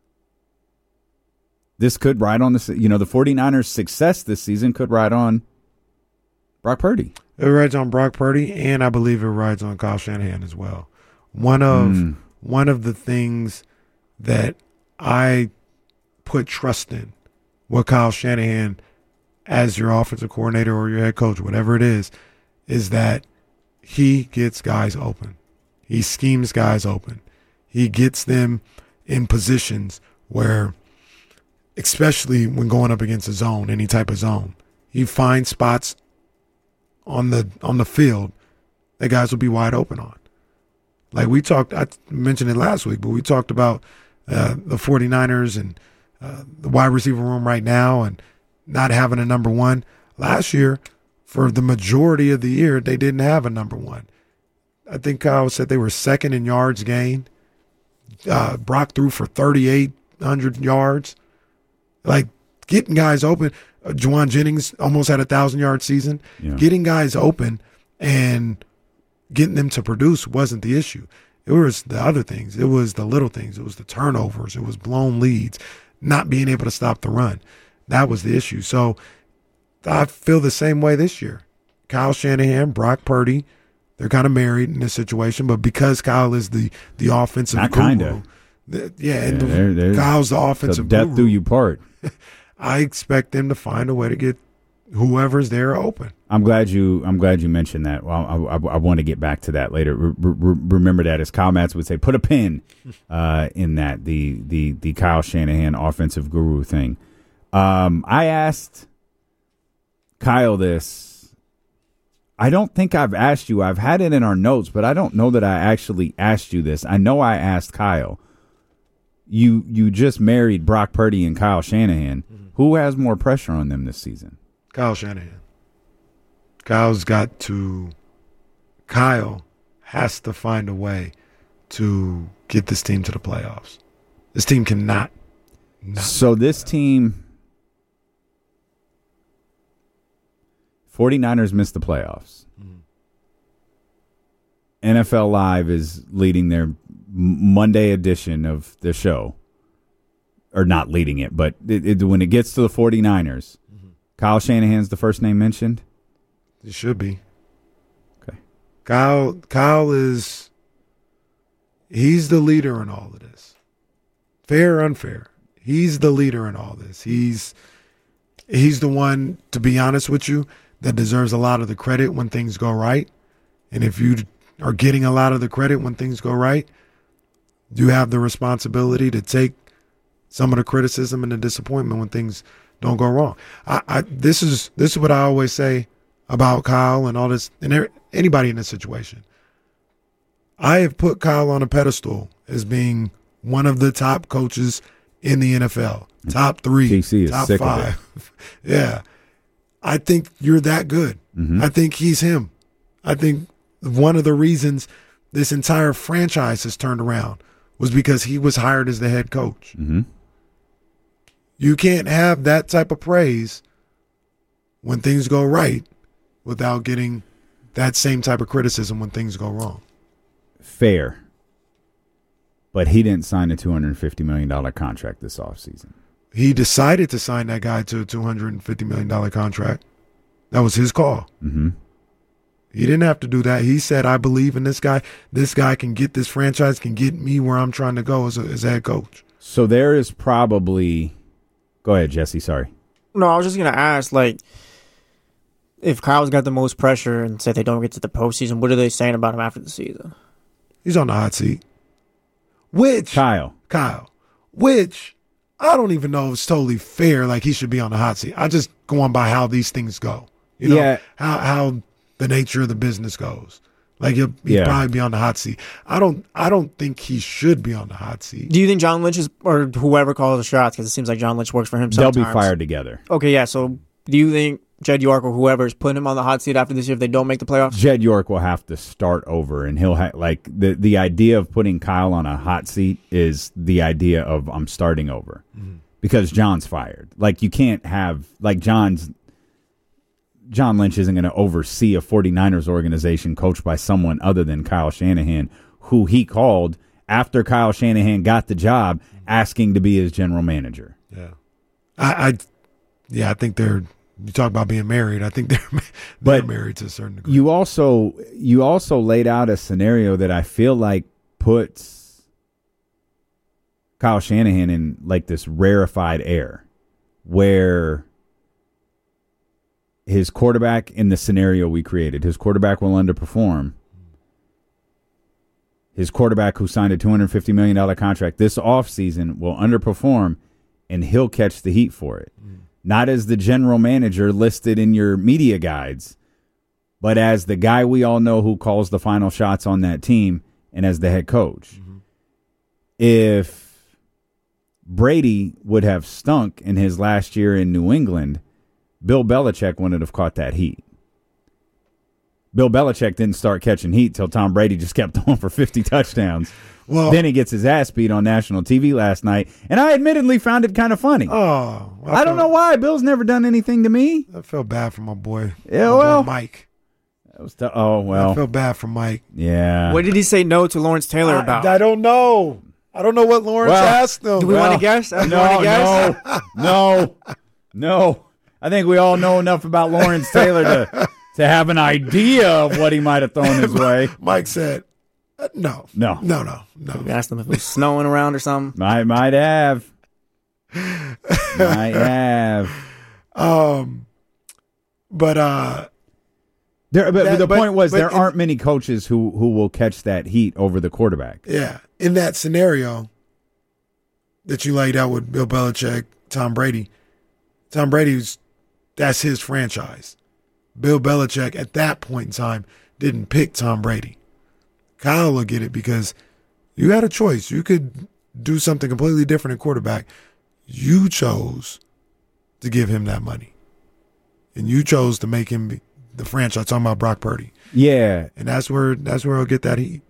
this could ride on the, you know, the 49ers' success this season could ride on Brock Purdy. It rides on Brock Purdy, and I believe it rides on Kyle Shanahan as well. One of Mm. one of the things that I put trust in with Kyle Shanahan as your offensive coordinator or your head coach, whatever it is, is that he gets guys open. He schemes guys open. He gets them in positions where, especially when going up against a zone, any type of zone, he finds spots on the on the field that guys will be wide open on. Like we talked, I mentioned it last week, but we talked about uh, the 49ers and uh, the wide receiver room right now and not having a number one. Last year, for the majority of the year, they didn't have a number one. I think Kyle said they were second in yards gained. Uh, Brock threw for thirty-eight hundred yards. Like getting guys open. Uh, Juwan Jennings almost had a thousand-yard season. Yeah. Getting guys open and getting them to produce wasn't the issue. It was the other things. It was the little things. It was the turnovers. It was blown leads, not being able to stop the run. That was the issue. So I feel the same way this year. Kyle Shanahan, Brock Purdy, they're kind of married in this situation, but because Kyle is the the offensive Not guru, kinda. the- yeah, and Yeah, the- there- there's Kyle's the Till offensive death guru. do you part. I expect them to find a way to get whoever's there open. I'm glad you. I'm glad you mentioned that. Well, I, I, I want to get back to that later. Re- re- remember that, as Kyle Matz would say, put a pin uh, in that the the the Kyle Shanahan offensive guru thing. Um, I asked Kyle this. I don't think I've asked you. I've had it in our notes, but I don't know that I actually asked you this. I know I asked Kyle. You you just married Brock Purdy and Kyle Shanahan. Mm-hmm. Who has more pressure on them this season? Kyle Shanahan. Kyle's got to – Kyle has to find a way to get this team to the playoffs. This team cannot not So this team – 49ers missed the playoffs. Mm-hmm. N F L Live is leading their Monday edition of the show. Or not leading it, but it, it, when it gets to the 49ers, mm-hmm. Kyle Shanahan's the first name mentioned? It should be. Okay. Kyle Kyle is he's the leader in all of this. Fair or unfair. He's the leader in all this. He's he's the one, to be honest with you, that deserves a lot of the credit when things go right. And if you are getting a lot of the credit when things go right, you have the responsibility to take some of the criticism and the disappointment when things don't go wrong. I, I this is this is what I always say about Kyle and all this, and anybody in this situation. I have put Kyle on a pedestal as being one of the top coaches in the N F L, top three, T C is top sick five. Of it. Yeah, I think you're that good. Mm-hmm. I think he's him. I think one of the reasons this entire franchise has turned around was because he was hired as the head coach. Mm-hmm. You can't have that type of praise when things go right without getting that same type of criticism when things go wrong. Fair. But he didn't sign a two hundred fifty million dollars contract this offseason. He decided to sign that guy to a two hundred fifty million dollars contract. That was his call. Mm-hmm. He didn't have to do that. He said, I believe in this guy. This guy can get this franchise, can get me where I'm trying to go as a, as a head coach. So there is probably – go ahead, Jesse. Sorry. No, I was just going to ask, like, if Kyle's got the most pressure and say they don't get to the postseason, what are they saying about him after the season? He's on the hot seat. Which Kyle. Kyle. Which I don't even know if it's totally fair, like he should be on the hot seat. I just go on by how these things go. You know, yeah. how how the nature of the business goes. Like he'll, he'll yeah. probably be on the hot seat. I don't I don't think he should be on the hot seat. Do you think John Lynch is, or whoever calls the shots, because it seems like John Lynch works for him sometimes. They'll be fired together. Okay, yeah. So do you think Jed York or whoever is putting him on the hot seat after this year if they don't make the playoffs? Jed York will have to start over, and he'll have, like, the, the idea of putting Kyle on a hot seat is the idea of I'm starting over. Mm-hmm. Because John's fired. Like, you can't have, like, John's, John Lynch isn't going to oversee a 49ers organization coached by someone other than Kyle Shanahan, who he called after Kyle Shanahan got the job, asking to be his general manager. Yeah. I, I yeah, I think they're, you talk about being married, I think they're, they're but married to a certain degree. You also, you also laid out a scenario that I feel like puts Kyle Shanahan in like this rarefied air where his quarterback, in the scenario we created, his quarterback will underperform. His quarterback who signed a two hundred fifty million dollars contract this offseason will underperform, and he'll catch the heat for it. Mm. Not as the general manager listed in your media guides, but as the guy we all know who calls the final shots on that team and as the head coach. Mm-hmm. If Brady would have stunk in his last year in New England, Bill Belichick wouldn't have caught that heat. Bill Belichick didn't start catching heat till Tom Brady just kept throwing for fifty touchdowns. Well, then he gets his ass beat on national T V last night, and I admittedly found it kind of funny. Oh, I, I don't felt, know why. Bill's never done anything to me. I felt bad for my boy. Yeah, my well, boy Mike. That was t- oh well. I felt bad for Mike. Yeah. What did he say no to Lawrence Taylor I, about? I don't know. I don't know what Lawrence well, asked them. Do we well, want to guess? No, no, guess? no, no, no. I think we all know enough about Lawrence Taylor to to have an idea of what he might have thrown his way. Mike said, uh, "No, no, no, no, no." We asked him if it was snowing around or something. Might might have. might have. Um, But uh, there, but, that, but the but, point was but there in, aren't many coaches who who will catch that heat over the quarterback. Yeah, in that scenario that you laid out with Bill Belichick, Tom Brady, Tom Brady's that's his franchise. Bill Belichick at that point in time didn't pick Tom Brady. Kyle will get it because you had a choice. You could do something completely different at quarterback. You chose to give him that money. And you chose to make him be the franchise. Talking about Brock Purdy. Yeah. And that's where that's where he'll get that heat.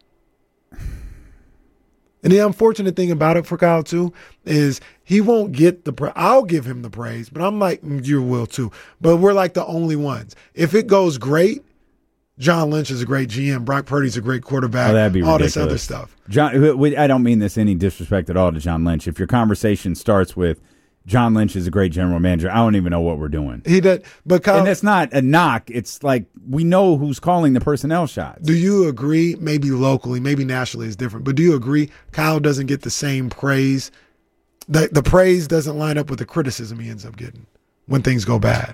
And the unfortunate thing about it for Kyle, too, is he won't get the praise. I'll give him the praise, but I'm like, mm, you will, too. But we're like the only ones. If it goes great, John Lynch is a great G M. Brock Purdy's a great quarterback. Oh, that'd be all ridiculous. this other stuff. John, I don't mean this any disrespect at all to John Lynch. If your conversation starts with John Lynch is a great general manager, I don't even know what we're doing. He did, but Kyle, and that's not a knock. It's like we know who's calling the personnel shots. Do you agree? Maybe locally, maybe nationally is different. But do you agree? Kyle doesn't get the same praise. The the praise doesn't line up with the criticism he ends up getting when things go bad.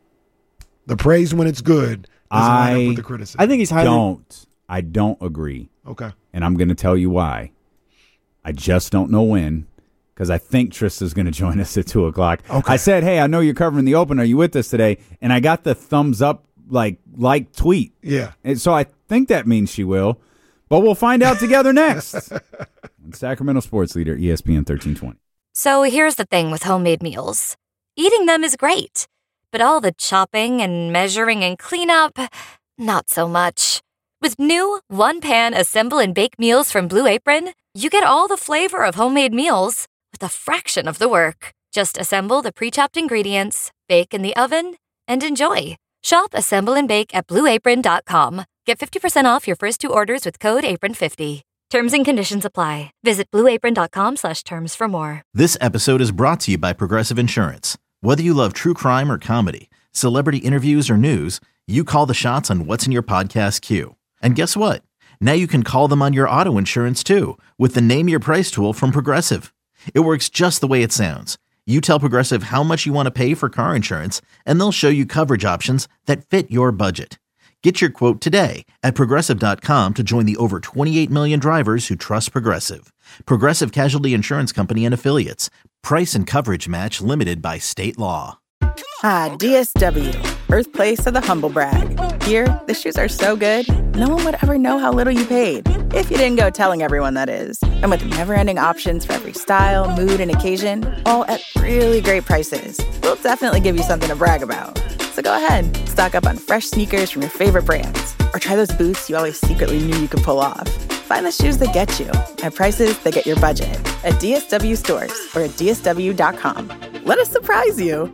The praise when it's good doesn't I line up with the criticism. I think he's highly. Don't. I don't agree. Okay. And I'm going to tell you why. I just don't know when. Because I think Trista's going to join us at two o'clock. Okay. I said, hey, I know you're covering the Open. Are you with us today? And I got the thumbs up, like, like tweet. Yeah. And so I think that means she will. But we'll find out together next. On Sacramento Sports Leader, E S P N thirteen twenty. So here's the thing with homemade meals. Eating them is great, but all the chopping and measuring and cleanup, not so much. With new one-pan assemble and bake meals from Blue Apron, you get all the flavor of homemade meals with a fraction of the work. Just assemble the pre-chopped ingredients, bake in the oven, and enjoy. Shop Assemble and Bake at blue apron dot com. Get fifty percent off your first two orders with code apron fifty. Terms and conditions apply. Visit blue apron dot com slash terms for more. This episode is brought to you by Progressive Insurance. Whether you love true crime or comedy, celebrity interviews or news, you call the shots on what's in your podcast queue. And guess what? Now you can call them on your auto insurance too with the Name Your Price tool from Progressive. It works just the way it sounds. You tell Progressive how much you want to pay for car insurance, and they'll show you coverage options that fit your budget. Get your quote today at progressive dot com to join the over twenty-eight million drivers who trust Progressive. Progressive Casualty Insurance Company and Affiliates. Price and coverage match limited by state law. Ah, D S W, birthplace of the humble brag. Here, the shoes are so good, no one would ever know how little you paid. If you didn't go telling everyone, that is. And with never-ending options for every style, mood, and occasion, all at really great prices, we'll definitely give you something to brag about. So go ahead, stock up on fresh sneakers from your favorite brands, or try those boots you always secretly knew you could pull off. Find the shoes that get you at prices that get your budget at D S W stores or at D S W dot com. Let us surprise you.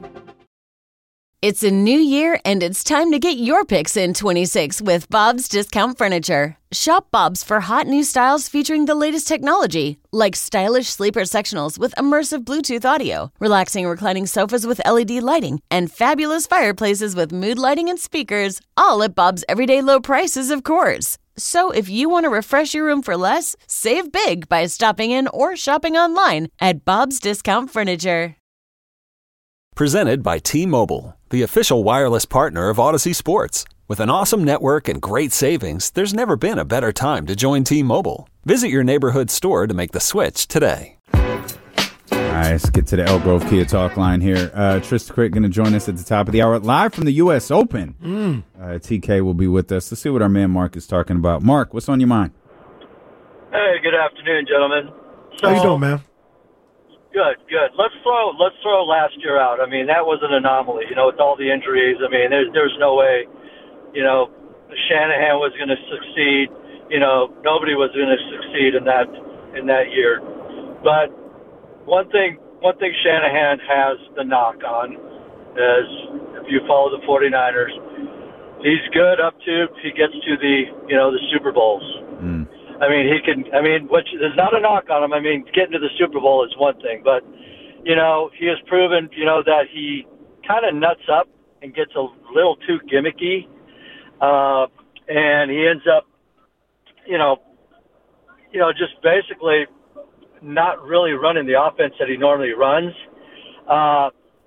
It's a new year, and it's time to get your picks in twenty-six with Bob's Discount Furniture. Shop Bob's for hot new styles featuring the latest technology, like stylish sleeper sectionals with immersive Bluetooth audio, relaxing reclining sofas with L E D lighting, and fabulous fireplaces with mood lighting and speakers, all at Bob's everyday low prices, of course. So if you want to refresh your room for less, save big by stopping in or shopping online at Bob's Discount Furniture. Presented by T-Mobile, the official wireless partner of Odyssey Sports. With an awesome network and great savings, there's never been a better time to join T-Mobile. Visit your neighborhood store to make the switch today. All right, let's get to the Elk Grove Kia Talk line here. Uh, Trista Crick going to join us at the top of the hour, live from the U S Open. Mm. Uh, T K will be with us. Let's see what our man Mark is talking about. Mark, what's on your mind? Hey, good afternoon, gentlemen. So, How you doing, man? Good, good. Let's throw let's throw last year out. I mean, that was an anomaly. You know, with all the injuries. I mean, there's there's no way. You know, Shanahan was going to succeed. You know, nobody was going to succeed in that in that year. But one thing one thing Shanahan has the knock on is, if you follow the 49ers, he's good up to he gets to the you know the Super Bowls. Mm. I mean, he can, I mean, which, there's not a knock on him. I mean, getting to the Super Bowl is one thing, but, you know, he has proven, you know, that he kind of nuts up and gets a little too gimmicky, uh, and he ends up, you know, you know, just basically not really running the offense that he normally runs. Uh,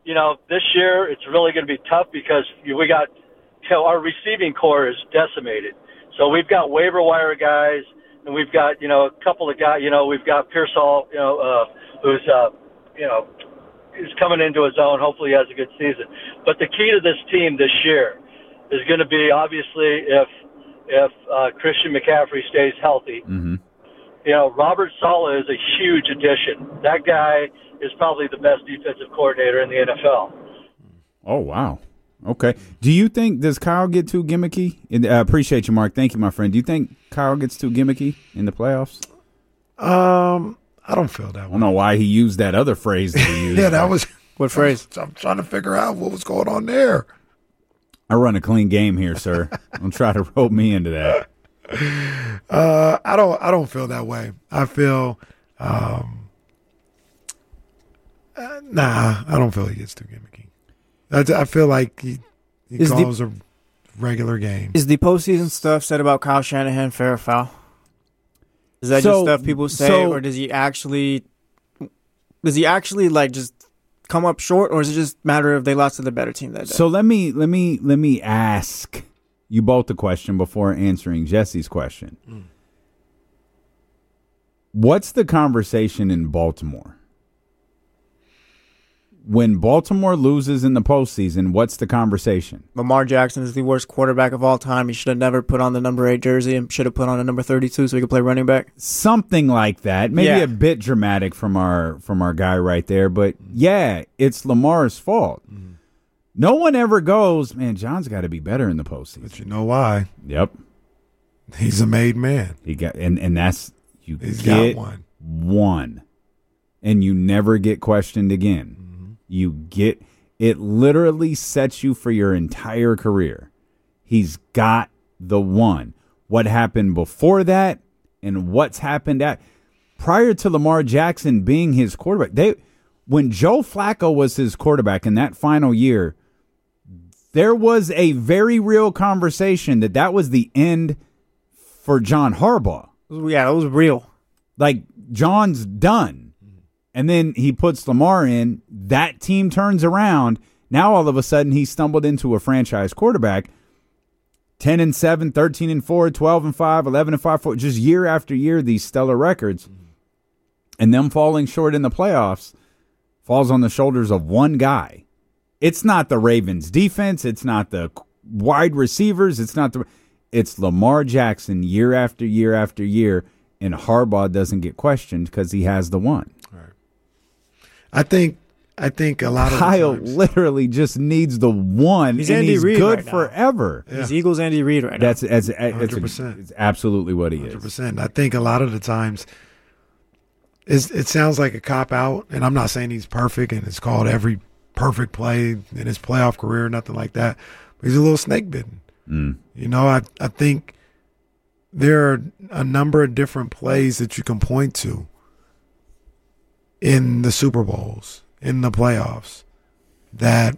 you know, this year it's really going to be tough because we got, you know, our receiving core is decimated. So we've got waiver wire guys, and we've got, you know, a couple of guys, you know, we've got Pearsall, you know, uh, who's, uh, you know, is coming into his own. Hopefully he has a good season. But the key to this team this year is going to be, obviously, if if uh, Christian McCaffrey stays healthy. Mm-hmm. You know, Robert Saleh is a huge addition. That guy is probably the best defensive coordinator in the N F L. Oh, wow. Okay. Do you think, does Kyle get too gimmicky? I uh, appreciate you, Mark. Thank you, my friend. Do you think Kyle gets too gimmicky in the playoffs? Um, I don't feel that way. I don't know why he used that other phrase that he used. Yeah, that was. What phrase? I'm trying to figure out what was going on there. I run a clean game here, sir. Don't try to rope me into that. Uh, I don't. I don't feel that way. I feel. Um, uh, nah, I don't feel he gets too gimmicky. I, I feel like he, he Is calls the, a regular game. Is the postseason stuff said about Kyle Shanahan fair or foul? Is that So- just stuff people say, so- or does he actually? Does he actually like just come up short, or is it just a matter of they lost to the better team that day? So let me let me let me ask you both the question before answering Jesse's question. Mm. What's the conversation in Baltimore? When Baltimore loses in the postseason, what's the conversation? Lamar Jackson is the worst quarterback of all time. He should have never put on the number eight jersey and should have put on a number thirty-two so he could play running back. Something like that. Maybe Yeah. a bit dramatic from our from our guy right there, but yeah, it's Lamar's fault. Mm-hmm. No one ever goes, man, John's got to be better in the postseason. But you know why? Yep. He's a made man. He got and, and that's you He's get got one. one. And you never get questioned again. You get it literally sets you for your entire career. He's got the one. What happened before that and what's happened at prior to Lamar Jackson being his quarterback. They when Joe Flacco was his quarterback in that final year, there was a very real conversation that that was the end for John Harbaugh. Yeah, it was real. Like, John's done. And then he puts Lamar in. That team turns around. Now, all of a sudden, he stumbled into a franchise quarterback. ten and seven, thirteen and four, twelve and five, eleven and five, four, just year after year, these stellar records. And them falling short in the playoffs falls on the shoulders of one guy. It's not the Ravens defense. It's not the wide receivers. It's not the. It's Lamar Jackson year after year after year, and Harbaugh doesn't get questioned because he has the one. I think. I think a lot of Kyle the times, literally just needs the one, He's and Andy he's Reid good right now. forever. Yeah. He's Eagles Andy Reid right now. That's that's it's, hundred percent. it's absolutely what he one hundred is. percent. I think a lot of the times, is it sounds like a cop out, and I'm not saying he's perfect, and it's called every perfect play in his playoff career, nothing like that. But he's a little snake bitten. Mm. You know, I I think there are a number of different plays that you can point to in the Super Bowls, in the playoffs, that,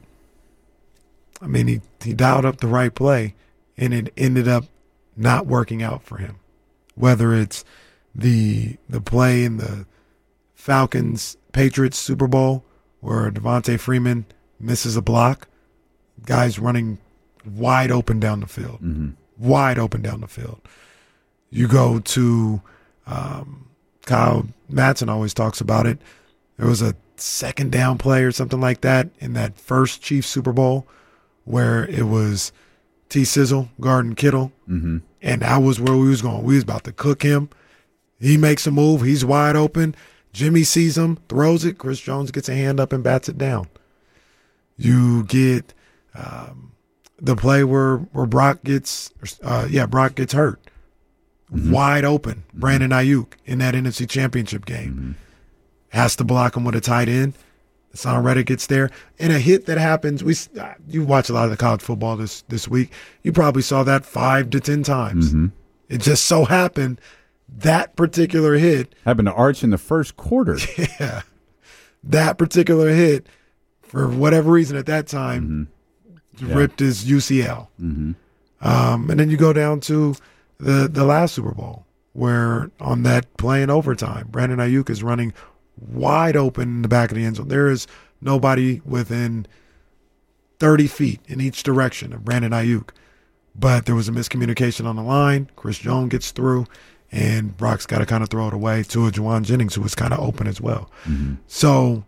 I mean, he, he dialed up the right play, and it ended up not working out for him. Whether it's the the play in the Falcons Patriots Super Bowl where Devontae Freeman misses a block, guys running wide open down the field, Mm-hmm. wide open down the field. You go to um, Kyle Madsen always talks about it. There was a second down play or something like that in that first Chiefs Super Bowl where it was T Sizzle guarding Kittle, Mm-hmm. and that was where we was going. We was about to cook him. He makes a move. He's wide open. Jimmy sees him, throws it. Chris Jones gets a hand up and bats it down. You get um, the play where where Brock gets, uh, yeah, Brock gets hurt. Mm-hmm. Wide open. Brandon Ayuk in that N F C Championship game. Mm-hmm. Has to block him with a tight end. Hassan Reddick gets there. And a hit that happens, we you watch a lot of the college football this, this week. You probably saw that five to ten times. Mm-hmm. It just so happened that particular hit, Happened to Arch in the first quarter. yeah, that particular hit, for whatever reason at that time, Mm-hmm. Yeah. ripped his U C L. Mm-hmm. Um, and then you go down to the the last Super Bowl where on that play in overtime, Brandon Ayuk is running wide open in the back of the end zone. There is nobody within thirty feet in each direction of Brandon Ayuk. But there was a miscommunication on the line. Chris Jones gets through, and Brock's got to kind of throw it away to a Juwan Jennings, who was kind of open as well. Mm-hmm. So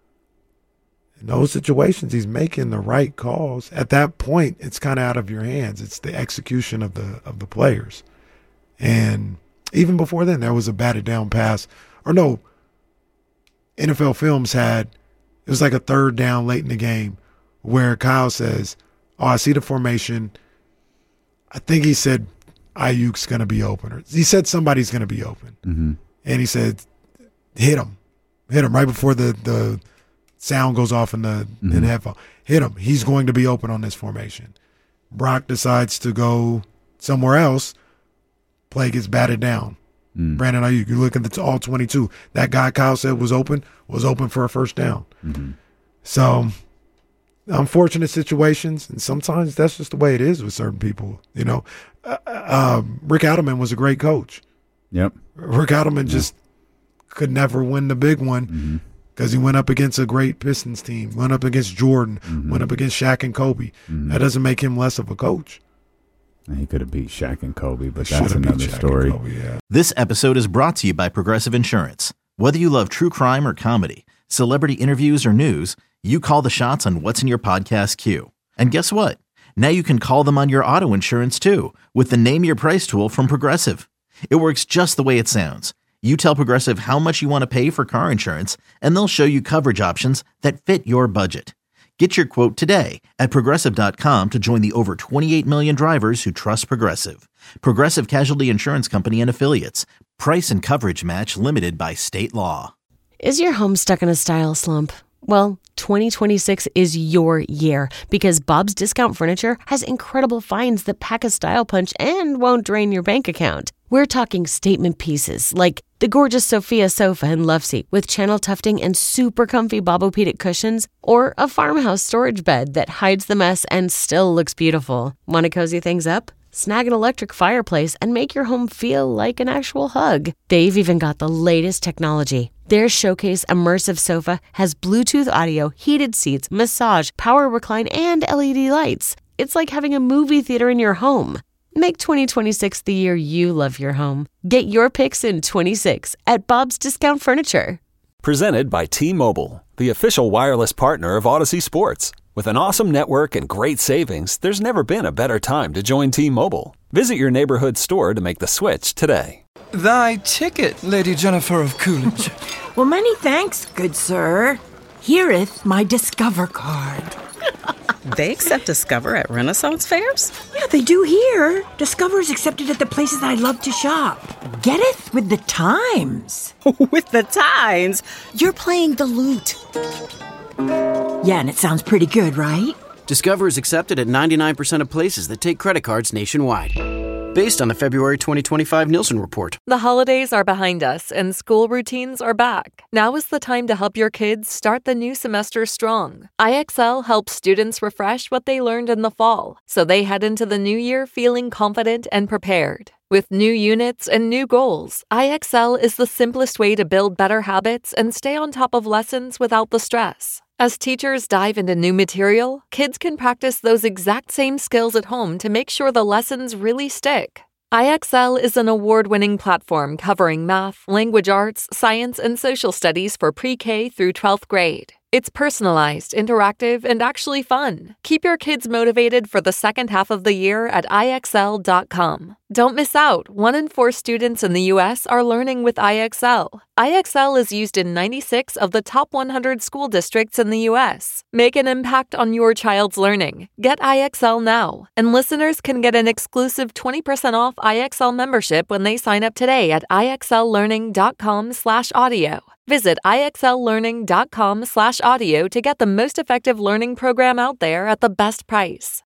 in those situations, he's making the right calls. At that point, it's kind of out of your hands. It's the execution of the of the players. And even before then, there was a batted down pass. Or no, N F L Films had, it was like a third down late in the game where Kyle says, oh, I see the formation. I think he said Ayuk's going to be open. Or he said somebody's going to be open. Mm-hmm. And he said, hit him. Hit him right before the, the sound goes off in the, mm-hmm. in the headphone. Hit him. He's going to be open on this formation. Brock decides to go somewhere else. Play gets batted down. Mm. Brandon Ayuk, you look at the all twenty-two. That guy Kyle said was open, was open for a first down. Mm-hmm. So, unfortunate situations, and sometimes that's just the way it is with certain people. You know, uh, uh, Rick Adelman was a great coach. Yep. Rick Adelman yeah. just could never win the big one because mm-hmm. he went up against a great Pistons team, went up against Jordan, mm-hmm. went up against Shaq and Kobe. Mm-hmm. That doesn't make him less of a coach. He could have beat Shaq and Kobe, but that's another story. Kobe, yeah. This episode is brought to you by Progressive Insurance. Whether you love true crime or comedy, celebrity interviews or news, you call the shots on what's in your podcast queue. And guess what? Now you can call them on your auto insurance too with the Name Your Price tool from Progressive. It works just the way it sounds. You tell Progressive how much you want to pay for car insurance, and they'll show you coverage options that fit your budget. Get your quote today at Progressive dot com to join the over twenty-eight million drivers who trust Progressive. Progressive Casualty Insurance Company and Affiliates. Price and coverage match limited by state law. Is your home stuck in a style slump? Well, twenty twenty-six is your year because Bob's Discount Furniture has incredible finds that pack a style punch and won't drain your bank account. We're talking statement pieces like the gorgeous Sophia sofa and love seat with channel tufting and super comfy Bobopedic cushions, or a farmhouse storage bed that hides the mess and still looks beautiful. Want to cozy things up? Snag an electric fireplace and make your home feel like an actual hug. They've even got the latest technology. Their Showcase Immersive Sofa has Bluetooth audio, heated seats, massage, power recline, and L E D lights. It's like having a movie theater in your home. Make twenty twenty-six the year you love your home. Get your picks in twenty-six at Bob's Discount Furniture. Presented by T-Mobile, the official wireless partner of Odyssey Sports. With an awesome network and great savings, there's never been a better time to join T-Mobile. Visit your neighborhood store to make the switch today. Thy ticket, Lady Jennifer of Coolidge. Well, many thanks, good sir. Hereeth my Discover card. They accept Discover at Renaissance fairs? Yeah, they do here. Discover is accepted at the places I love to shop. Getteth with the times. With the times? You're playing the lute. Yeah, and it sounds pretty good, right? Discover is accepted at ninety-nine percent of places that take credit cards nationwide. Based on the February twenty twenty-five Nielsen report. The holidays are behind us and school routines are back. Now is the time to help your kids start the new semester strong. I X L helps students refresh what they learned in the fall, so they head into the new year feeling confident and prepared. With new units and new goals, I X L is the simplest way to build better habits and stay on top of lessons without the stress. As teachers dive into new material, kids can practice those exact same skills at home to make sure the lessons really stick. I X L is an award-winning platform covering math, language arts, science, and social studies for pre-K through twelfth grade. It's personalized, interactive, and actually fun. Keep your kids motivated for the second half of the year at I X L dot com. Don't miss out. One in four students in the U S are learning with I X L. I X L is used in ninety-six of the top one hundred school districts in the U S. Make an impact on your child's learning. Get I X L now. And listeners can get an exclusive twenty percent off I X L membership when they sign up today at I X L learning dot com slash audio. Visit I X L learning dot com slash audio to get the most effective learning program out there at the best price.